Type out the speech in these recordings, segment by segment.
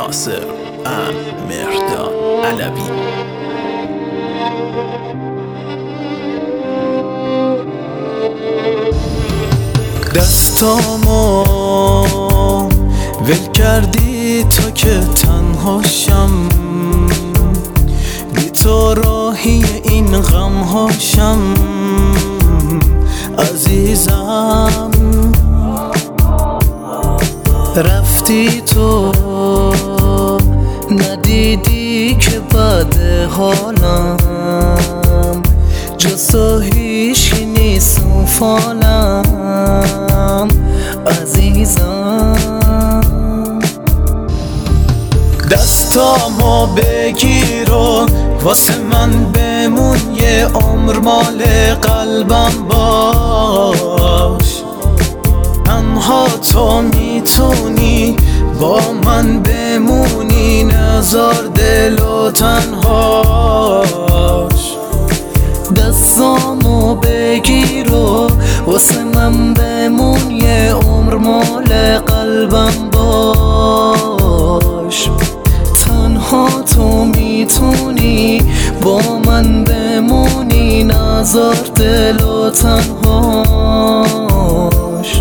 ناصر مهرداد علوی. دستامو ول کردی تا که تنهاشم، بی تو راهی این غمهاشم عزیزم. رفتی تو ندیدی که بعد حالم جز تو هیچی نیست اون فالم عزیزم. دستامو بگیر و واسه من بمون، یه عمر مال قلبم باش. تنها تو میتونی با من بمونی، نذار دل و تنهاش. دستامو بگیر و واسه من بمون، یه عمر مال قلبم باش. تنها تو میتونی با من بمونی، نذار دل و تنهاش.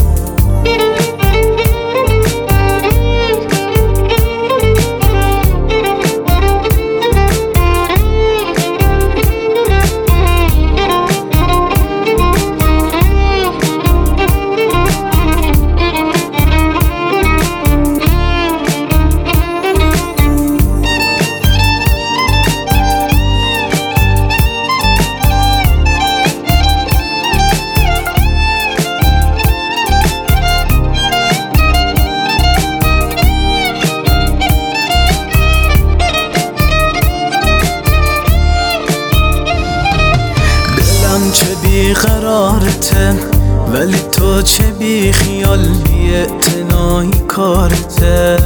چه بیقرارته ولی تو چه بی خیال، بی اعتنایی کارته.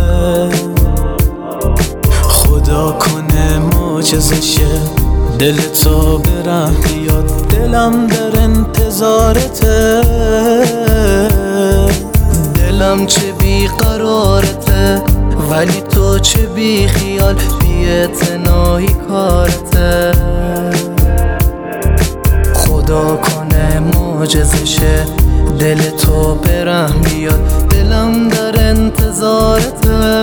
خدا کنه معجزشه دل تو برم بیاد، دلم در انتظارته. دلم چه بیقرارته ولی تو چه بی خیال، بی اعتنایی کارته. خدا کنه معجزشه دل تو برم بیاد، دلم در انتظارته.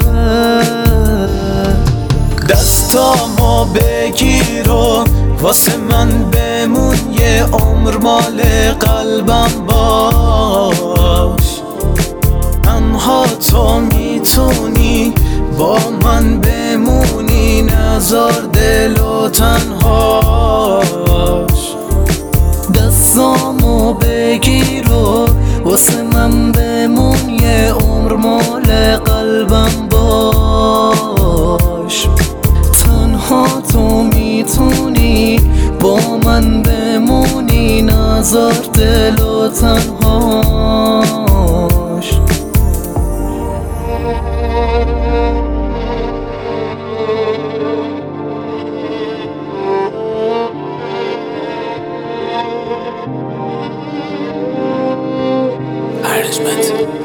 دستامو بگیر و واسه من بمون، یه عمر مال قلبم باش. تنها تو میتونی با من بمونی، نذار دل و تنهاش. دستامو بگیر و واسه من بمون، یه عمر مال قلبم باش. تنها تو میتونی با من بمونی، نذار دل و تنهاش. Arrangement.